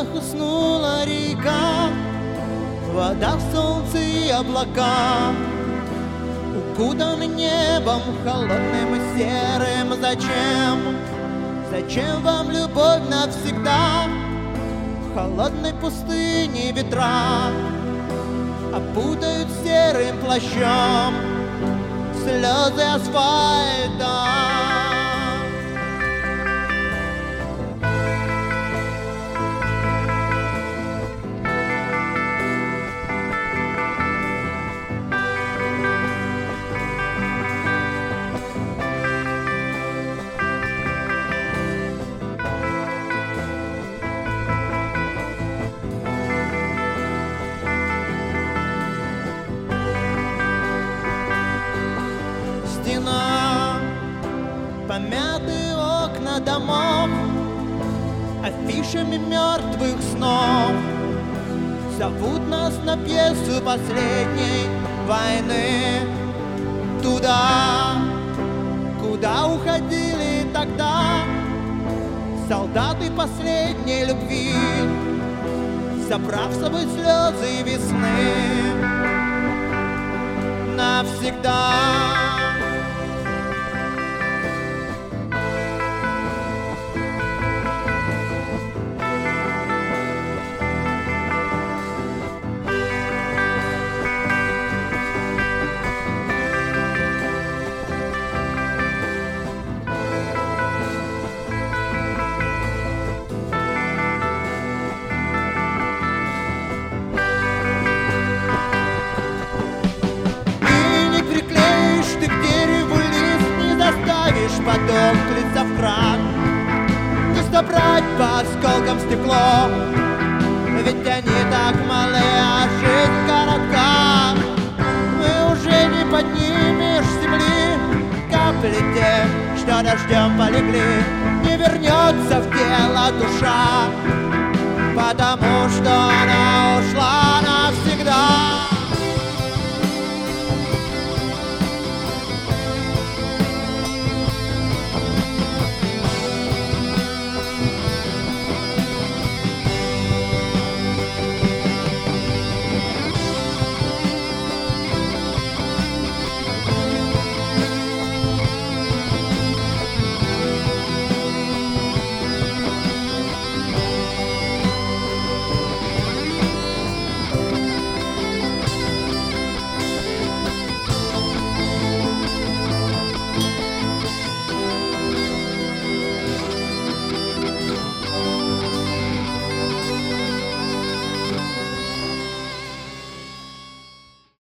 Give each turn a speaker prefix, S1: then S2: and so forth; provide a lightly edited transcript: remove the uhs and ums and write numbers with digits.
S1: уснула река, вода, солнце и облака, укутаны небом холодным и серым. Зачем? Зачем вам любовь навсегда? В холодной пустыне ветра опутают серым плащом слезы асфальта. Помятые окна домов афишами мертвых снов зовут нас на пьесу последней войны. Туда, куда уходили тогда солдаты последней любви, забрав с собой слезы весны навсегда. Потом тлится в кран, не собрать по осколкам стекло, ведь они так малы, а жизнь коротка. Мы уже не поднимешь с земли капли те, что дождем полегли. Не вернется в тело душа, потому что она